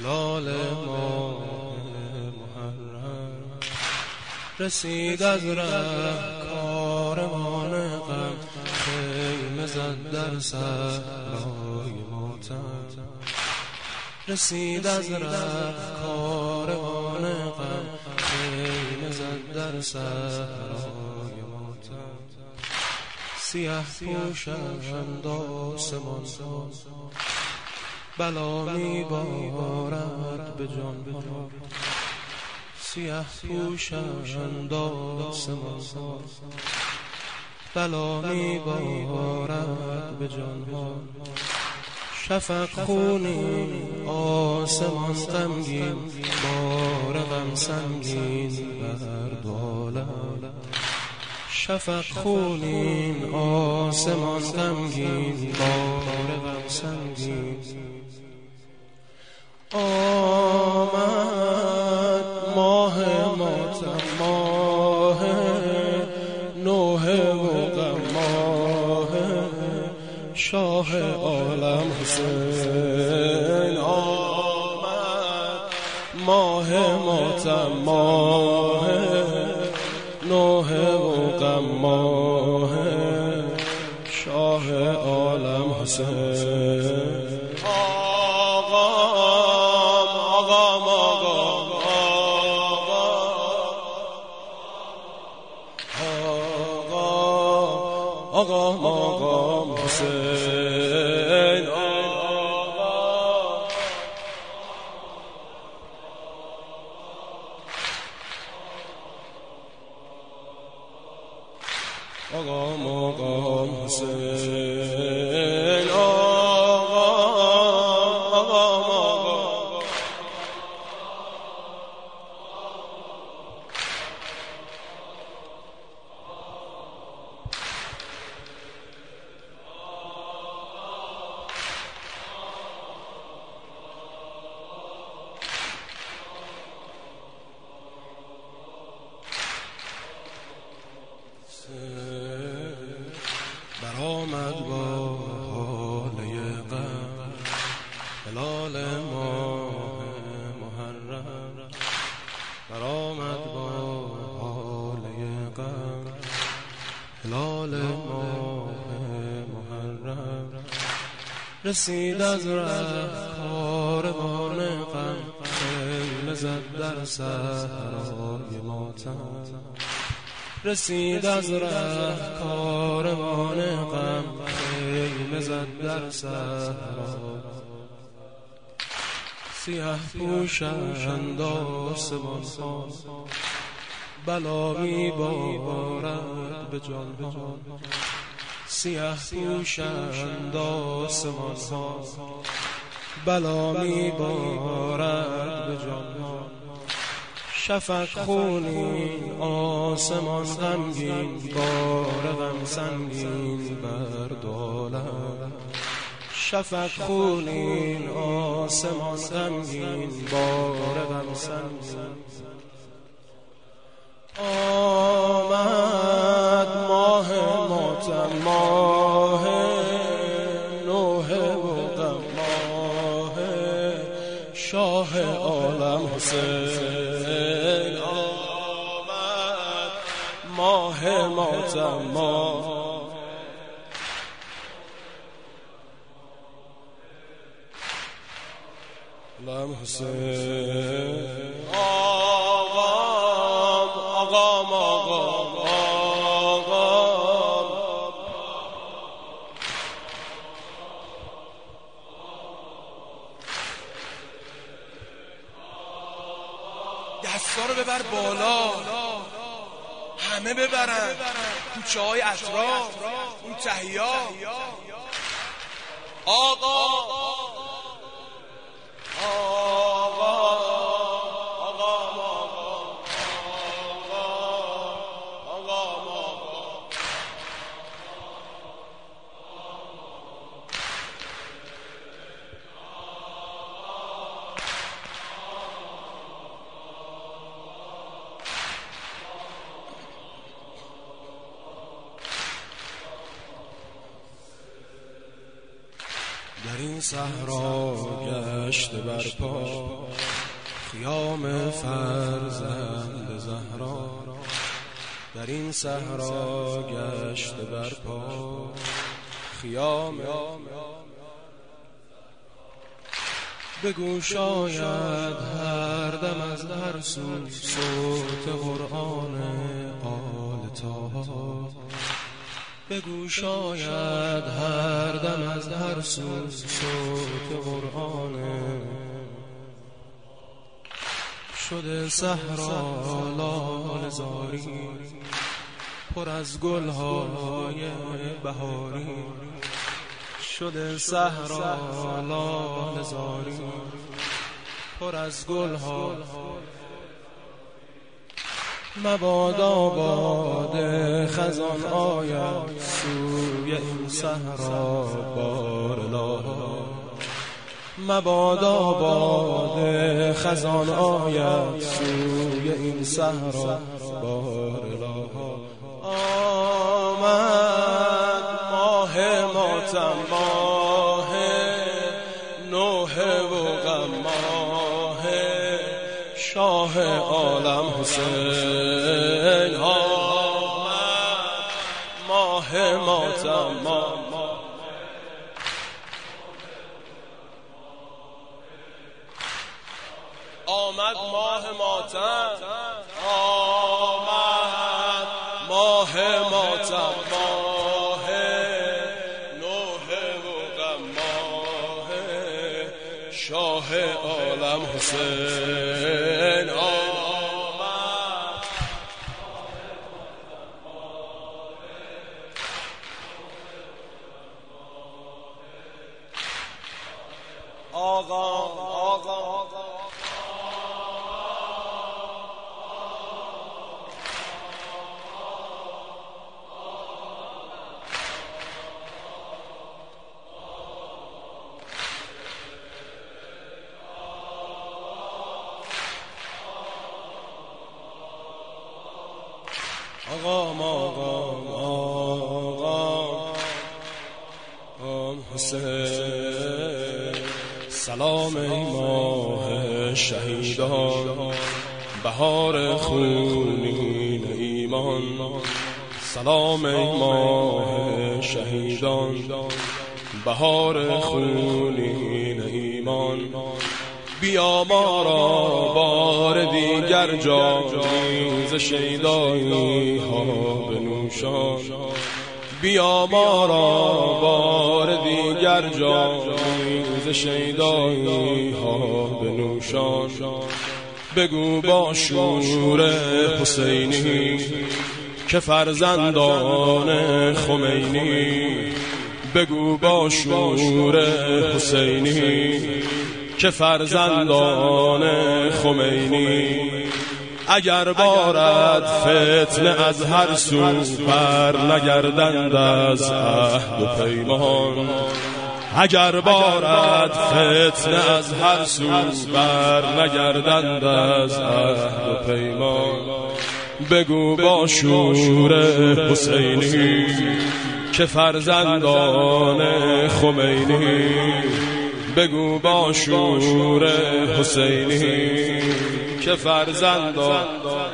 هلال ماه محرم رسید از ره کاروان غم، خیمه زد در صحرای ماتم. رسید از ره کاروان غم، خیمه زد در صحرای ماتم. سیه پوشند آسمان ها، بلا می بارد به جان ها. سیه پوشند آسمان ها، بلا می بارد به جان ها. شفق خونین آسمان غمگین، بار غم سنگین بر دو عالم. شفق خونین آسمان غمگین، بار غم سنگین. آمد ماه ماتم، ماه نوحه و غم، ماه شاه عالم حسین. آمد ماه ماتم، ماه نوحه و غم، ماه شاه عالم حسین. آقام حسین. آقام حسین. برآمد با حاله غم، هلال ماه محرم. برآمد با حاله غم، هلال ماه محرم. رسید از ره کاروان غم، خیمه زد در صحرای ماتم. رسید از ره کاروان غم، خیمه زد در صحرا. سیه پوشند آسمان ها، بلا می بارد به جان ها. سیه پوشند آسمان ها، بلا می بارد به جان ها. شفق خونین آسمان غمگین، بار غم سنگین بر دو عالم. شفق خونین آسمان غمگین، بار غم سنگین. آمد ماه ماتم، ماه نوحه و غم، ماه شاه عالم حسین. آمد ماه ماتم، ماه عالم حسین. دستا رو ببر بالا، همه ببرن کوچه های اطراف، اون تهیا. آقا در این صحرا گشته برپا خیام فرزند زهرا، در این صحرا گشته برپا خیام. بگو شاید هر دم از هر سو صوت قرآن آل طه، بگو شاید هر دم از هر سو صوت قرآن. شده صحرا لاله زاری پر از گلهای بهاری، شده صحرا لاله زاری پر از گلها. مبادا باد خزان آید سوی این صحرا بارلا، مبادا باد خزان آید سوی این صحرا بارلا. آمد ماه ماتم، ماه نوحه و غم، ماه شاه عالم حسین. آمد ماه ماتم، آمد ماه ماتم، آمد ماه ماتم، ماه نوحه و غم، ماه شاه عالم حسین. آمد آقا حسین. سلام ای ماه شهیدان، بهار خونین ایمان. سلام ای ماه شهیدان، بهار خونین ایمان. بیا ما را بار دیگر جامی ز شیدایی ها بنوشان، بیا ما را بار دیگر جامی ز شیدایی ها بنوشان. بگو با شور حسینی که فرزندان خمینی، بگو با شور حسینی که فرزندان خمینی. اگر بارد فتنه از هر سو بر نگردند از عهد و پیمان، اگر بارد فتنه از هر سو بر نگردند از عهد و پیمان. بگو با شور حسینی که فرزندان خمینی، بگو با شور حسینی که فرزندان.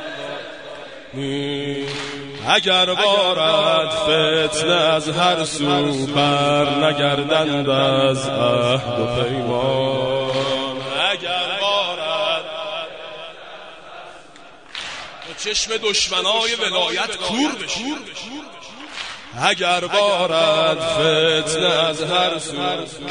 اگر بارد فتنه از هر سو بر نگردند از عهد و پیمان، اگر بارد چشم دشمنای ولایت کور بشه، اگر بارد فتنه از هر سو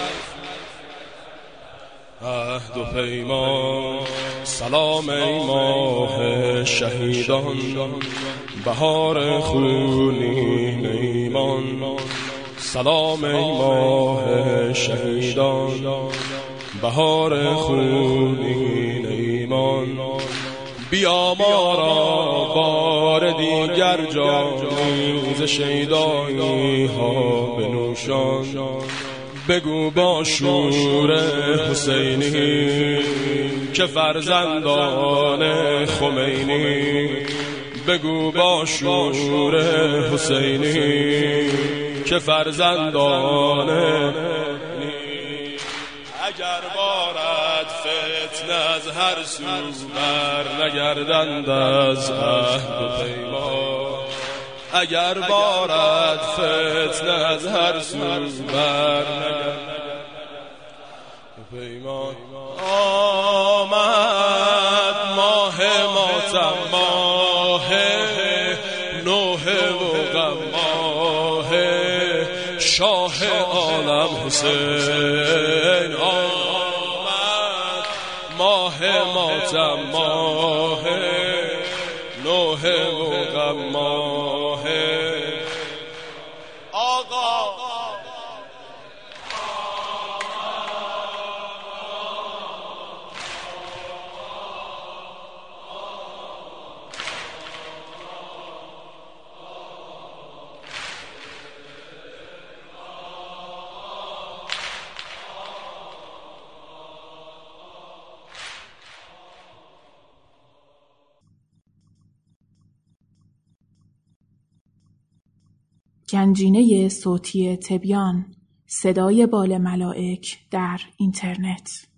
عهد و پیمان. سلام ای ماه شهیدان، بهار خونین ایمان. سلام ای ماه شهیدان، بهار خونین ایمان. بیا ما را بار دیگر جامی ز شیدایی ها بنوشان، بگو با شور حسینی که فرزندان خمینی، بگو با شور حسینی که فرزندان. فتنه از هر سو بر نگردند از عهد و پیمان. اگر بارد فتنه از هر سو بر نگردند پیمان. آمد ماه ماتم، ماه نوح و غم، ماه شاه عالم حسین. آمد ماه ماتم، ماه نوح و غم، ماه آقا. گنجینه صوتی تبیان، صدای بال ملائک در اینترنت.